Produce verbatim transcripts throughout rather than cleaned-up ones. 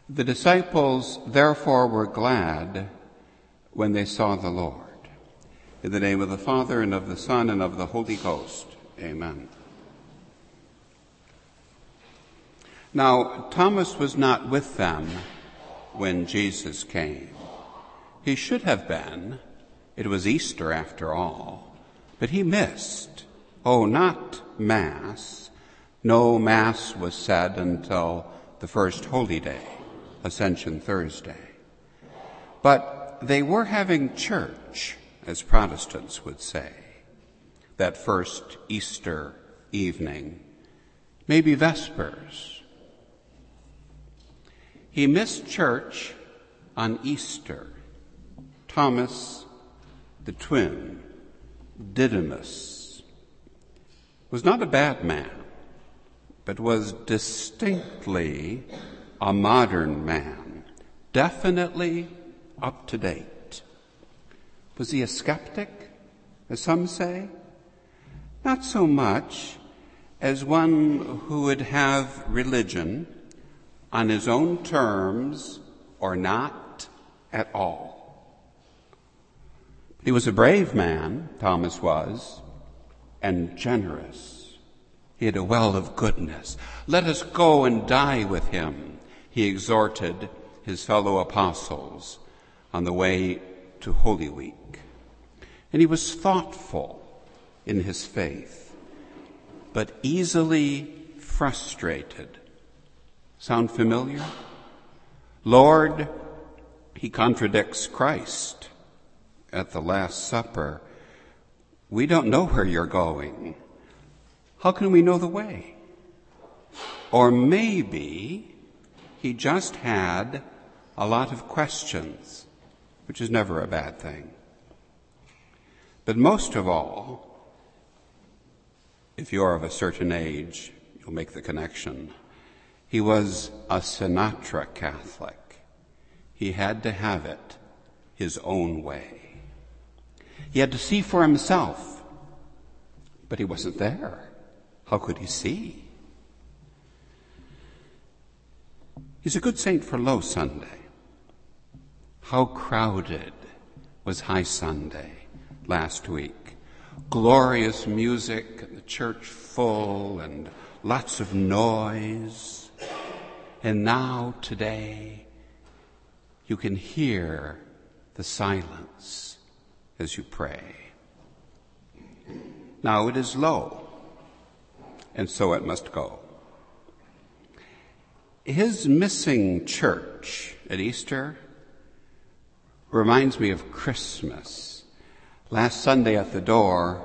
The disciples therefore were glad when they saw the Lord. In the name of the Father, and of the Son, and of the Holy Ghost. Amen. Now, Thomas was not with them when Jesus came. He should have been. It was Easter after all. But he missed. Oh, not Mass. No Mass was said until the first Holy Day, Ascension Thursday. But they were having church, as Protestants would say, that first Easter evening, maybe Vespers. He missed church on Easter. Thomas, the twin, Didymus, was not a bad man, but was distinctly a modern man, definitely up to date. Was he a skeptic, as some say? Not so much as one who would have religion on his own terms or not at all. He was a brave man, Thomas was, and generous. He had a well of goodness. Let us go and die with him, he exhorted his fellow apostles on the way to Holy Week. And he was thoughtful in his faith, but easily frustrated. Sound familiar? Lord, he contradicts Christ at the Last Supper. We don't know where you're going. How can we know the way? Or maybe he just had a lot of questions, which is never a bad thing. But most of all, if you're of a certain age, you'll make the connection. He was a Sinatra Catholic. He had to have it his own way. He had to see for himself, but he wasn't there. How could he see? He's a good saint for Low Sunday. How crowded was High Sunday last week. Glorious music, and the church full, and lots of noise. And now, today, you can hear the silence as you pray. Now it is low, and so it must go. His missing church at Easter reminds me of Christmas. Last Sunday at the door,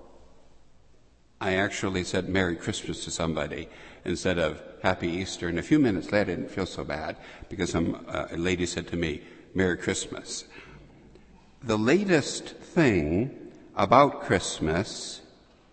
I actually said Merry Christmas to somebody instead of Happy Easter. And a few minutes later, I didn't feel so bad because some, uh, a lady said to me, Merry Christmas. The latest thing about Christmas,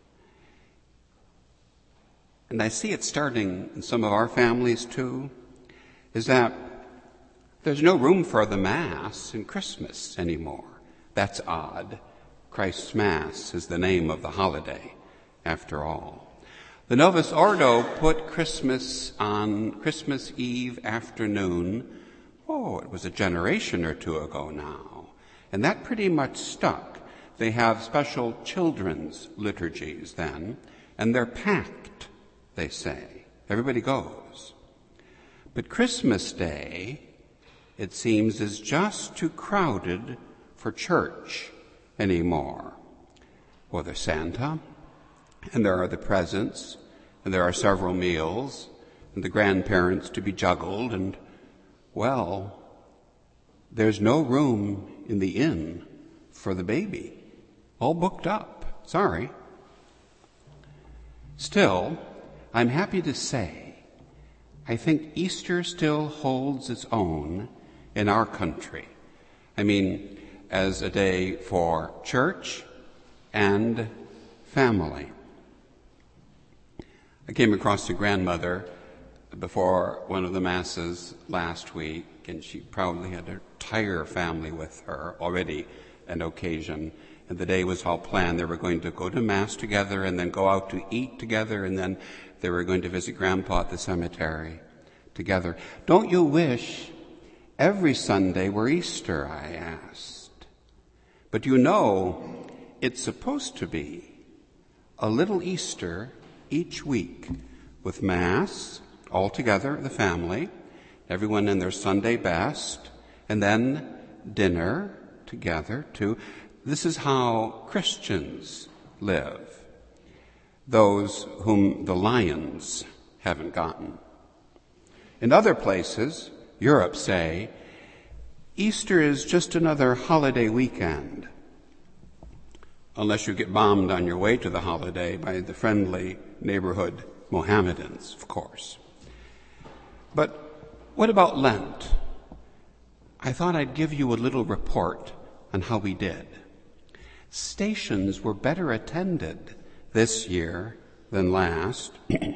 and I see it starting in some of our families too, is that there's no room for the Mass in Christmas anymore. That's odd. Christ's Mass is the name of the holiday, after all. The Novus Ordo put Christmas on Christmas Eve afternoon. Oh, it was a generation or two ago now. And that pretty much stuck. They have special children's liturgies then, and they're packed, they say. Everybody goes. But Christmas Day, it seems, is just too crowded for church anymore. Well, there's Santa, and there are the presents, and there are several meals, and the grandparents to be juggled, and, well, there's no room in the inn for the baby. All booked up. Sorry. Still, I'm happy to say, I think Easter still holds its own in our country. I mean, as a day for church and family. I came across a grandmother before one of the Masses last week, and she proudly had her entire family with her, already an occasion. And the day was all planned. They were going to go to Mass together and then go out to eat together, and then they were going to visit Grandpa at the cemetery. together. Don't you wish every Sunday were Easter, I asked. But you know, it's supposed to be a little Easter each week with Mass, all together, the family, everyone in their Sunday best, and then dinner together too. This is how Christians live, those whom the lions haven't gotten. In other places, Europe, say, Easter is just another holiday weekend, unless you get bombed on your way to the holiday by the friendly neighborhood Mohammedans, of course. But what about Lent? I thought I'd give you a little report on how we did. Stations were better attended this year than last,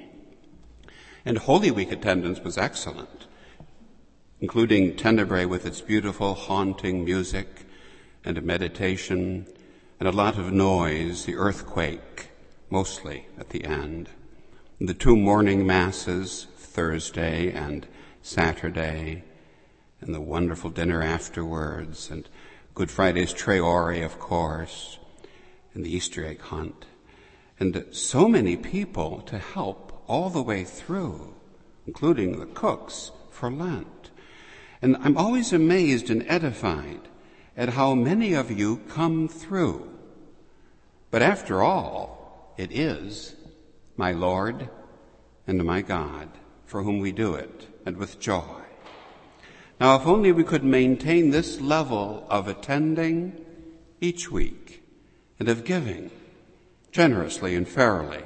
and Holy Week attendance was excellent, including Tenebrae with its beautiful, haunting music and a meditation and a lot of noise, the earthquake, mostly at the end. And the two morning masses, Thursday and Saturday, and the wonderful dinner afterwards, and Good Friday's Tre Ore, of course, and the Easter egg hunt. And so many people to help all the way through, including the cooks for Lent. And I'm always amazed and edified at how many of you come through. But after all, it is my Lord and my God for whom we do it, and with joy. Now, if only we could maintain this level of attending each week and of giving generously and fairly.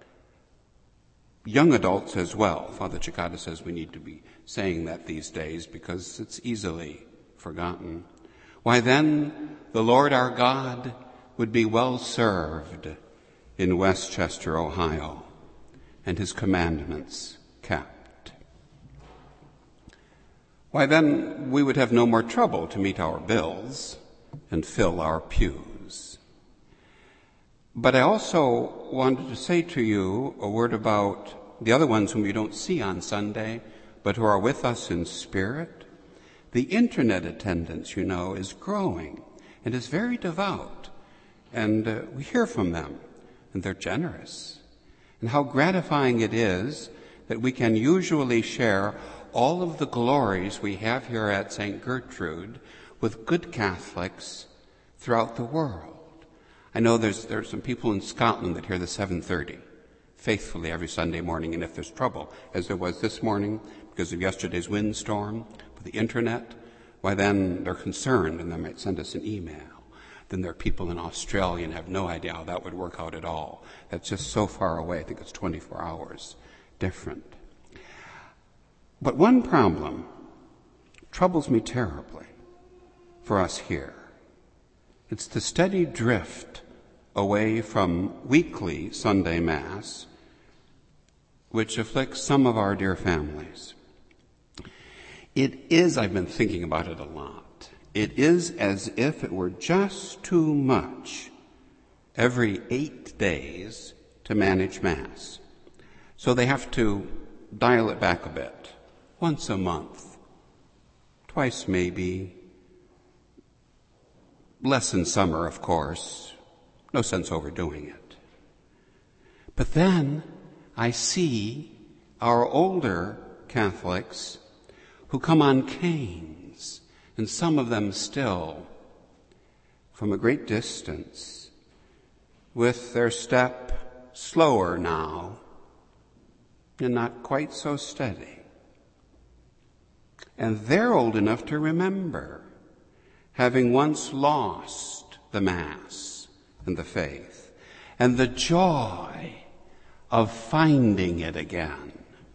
Young adults as well. Father Chikata says we need to be saying that these days because it's easily forgotten. Why then, the Lord our God would be well served in Westchester, Ohio, and his commandments kept. Why then, we would have no more trouble to meet our bills and fill our pews. But I also wanted to say to you a word about the other ones whom you don't see on Sunday, but who are with us in spirit. The internet attendance, you know, is growing and is very devout. And uh, we hear from them, and they're generous. And how gratifying it is that we can usually share all of the glories we have here at Saint Gertrude with good Catholics throughout the world. I know there's there's some people in Scotland that hear the seven thirty faithfully every Sunday morning, and if there's trouble, as there was this morning because of yesterday's windstorm with the internet, why then they're concerned and they might send us an email. Then there are people in Australia and have no idea how that would work out at all. That's just so far away. I think it's twenty-four hours different. But one problem troubles me terribly for us here. It's the steady drift away from weekly Sunday Mass, which afflicts some of our dear families. It is, I've been thinking about it a lot, it is as if it were just too much every eight days to manage Mass. So they have to dial it back a bit. Once a month, twice maybe, less in summer, of course, no sense overdoing it. But then I see our older Catholics who come on canes, and some of them still from a great distance, with their step slower now and not quite so steady. And they're old enough to remember having once lost the Mass and the faith, and the joy of finding it again.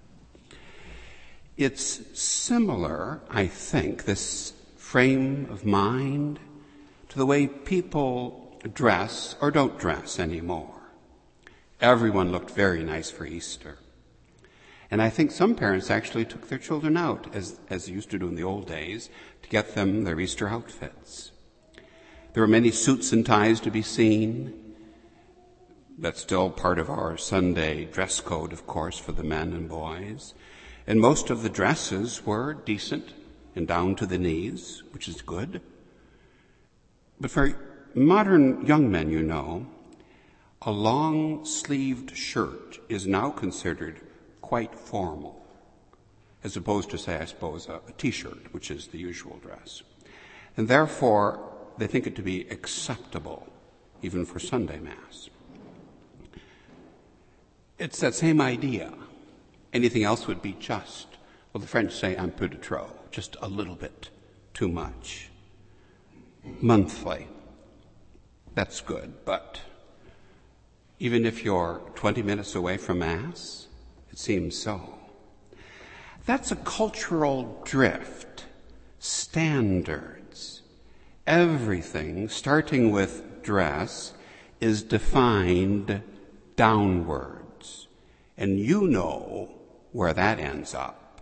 It's similar, I think, this frame of mind, to the way people dress or don't dress anymore. Everyone looked very nice for Easter. And I think some parents actually took their children out, as, as they used to do in the old days, to get them their Easter outfits. There were many suits and ties to be seen. That's still part of our Sunday dress code, of course, for the men and boys. And most of the dresses were decent and down to the knees, which is good. But for modern young men, you know, a long-sleeved shirt is now considered quite formal, as opposed to, say, I suppose, a, a T-shirt, which is the usual dress. And therefore, they think it to be acceptable, even for Sunday Mass. It's that same idea. Anything else would be just, well, the French say un peu de trop, just a little bit too much. Monthly, that's good, but even if you're twenty minutes away from Mass, it seems so. That's a cultural drift, standards. Everything, starting with dress, is defined downwards. And you know where that ends up.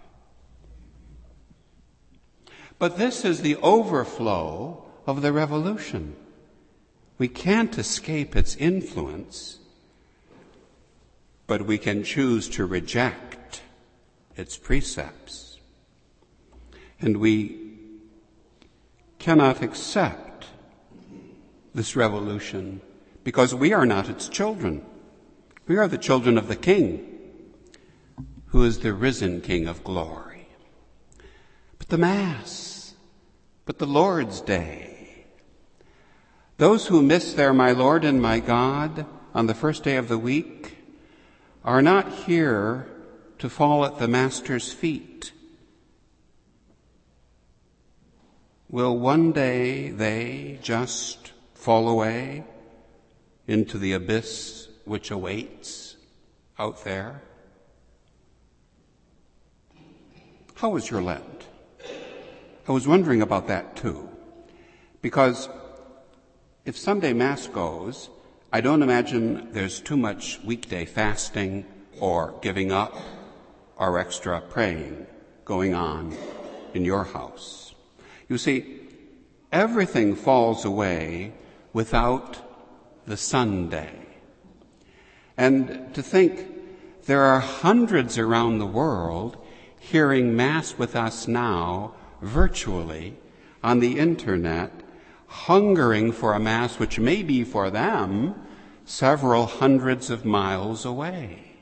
But this is the overflow of the revolution. We can't escape its influence, but we can choose to reject its precepts. And we cannot accept this revolution because we are not its children. We are the children of the King, who is the risen King of glory. But the Mass, but the Lord's Day, those who miss their my Lord and my God on the first day of the week are not here to fall at the Master's feet. Will one day they just fall away into the abyss which awaits out there? How was your Lent? I was wondering about that too, because if Sunday Mass goes, I don't imagine there's too much weekday fasting or giving up or extra praying going on in your house. You see, everything falls away without the Sunday. And to think there are hundreds around the world hearing Mass with us now virtually on the internet, hungering for a Mass which may be for them several hundreds of miles away.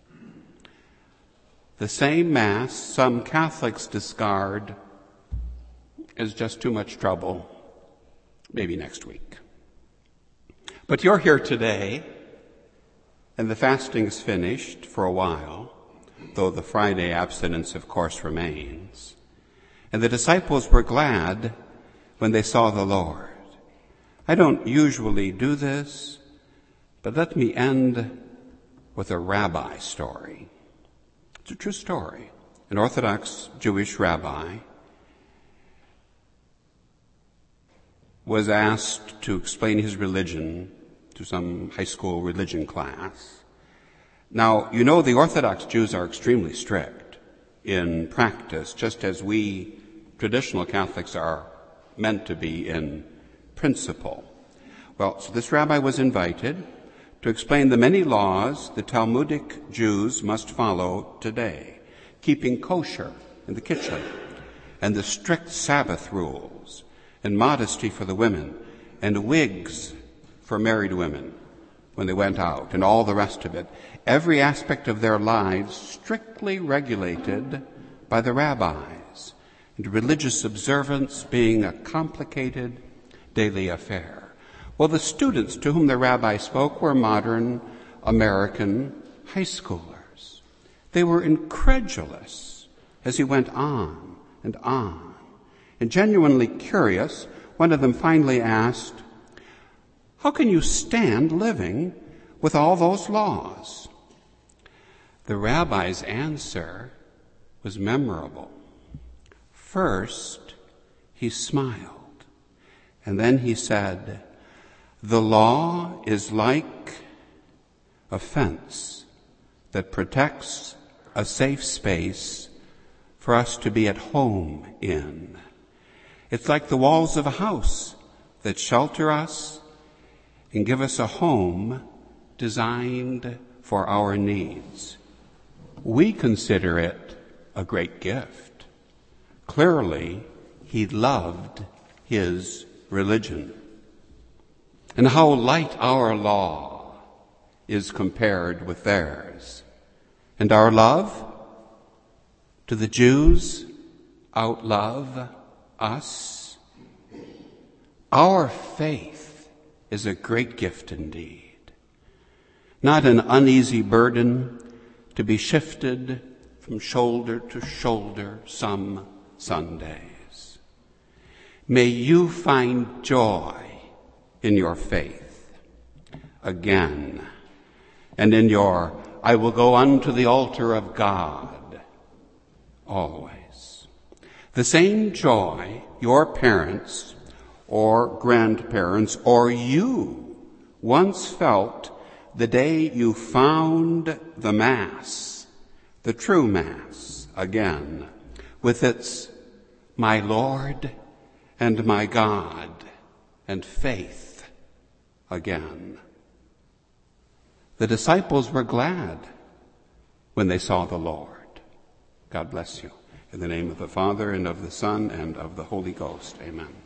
The same Mass some Catholics discard as just too much trouble, maybe next week. But you're here today, and the fasting's finished for a while, though the Friday abstinence, of course, remains. And the disciples were glad when they saw the Lord. I don't usually do this, but let me end with a rabbi story. It's a true story. An Orthodox Jewish rabbi was asked to explain his religion to some high school religion class. Now, you know the Orthodox Jews are extremely strict in practice, just as we traditional Catholics are meant to be in principle. Well, so this rabbi was invited to explain the many laws the Talmudic Jews must follow today, keeping kosher in the kitchen, and the strict Sabbath rules, and modesty for the women, and wigs for married women when they went out, and all the rest of it. Every aspect of their lives strictly regulated by the rabbis, and religious observance being a complicated daily affair. Well, the students to whom the rabbi spoke were modern American high schoolers. They were incredulous as he went on and on. And genuinely curious, one of them finally asked, "How can you stand living with all those laws?" The rabbi's answer was memorable. First, he smiled, and then he said, "The law is like a fence that protects a safe space for us to be at home in. It's like the walls of a house that shelter us and give us a home designed for our needs. We consider it a great gift. Clearly, he loved his religion. And how light our law is compared with theirs. And our love to the Jews outlove us. Our faith is a great gift indeed, not an uneasy burden to be shifted from shoulder to shoulder some Sundays. May you find joy in your faith again, and in your I will go unto the altar of God always. The same joy your parents or grandparents or you once felt the day you found the Mass, the true Mass, again, with its my Lord and my God and faith again. The disciples were glad when they saw the Lord. God bless you. In the name of the Father, and of the Son, and of the Holy Ghost. Amen.